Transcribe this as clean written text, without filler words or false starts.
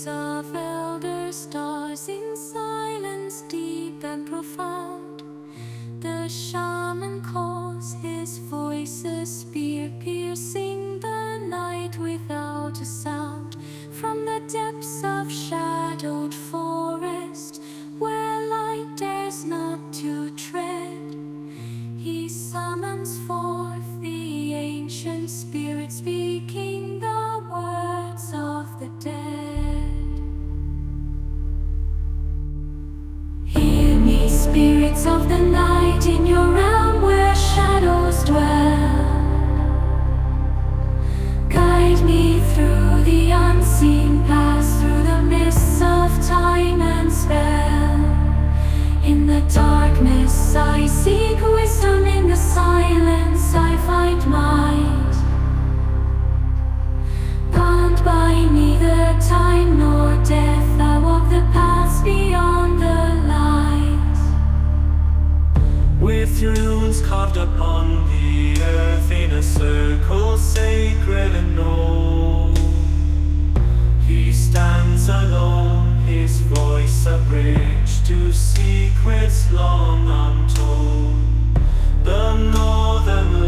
voice of elder stars in silence deep and profound. The shaman calls, his voice a spear piercing the night without a sound. From the depths of shadowed forest, where light dares not to tread, he summons forth the ancient spirit, speaking the words of the dead. Hear me, spirits of the night, in your realm where shadows dwell. Guide me through the unseen paths, through the mists of time and spell. In the darkness I seek wisdom, in the silence I find might. Bound by neither time nor death, I walk the paths beyond the light. With runes carved upon the earth in a circle sacred and old, he stands alone, his voice a bridge to secrets long untold. The northern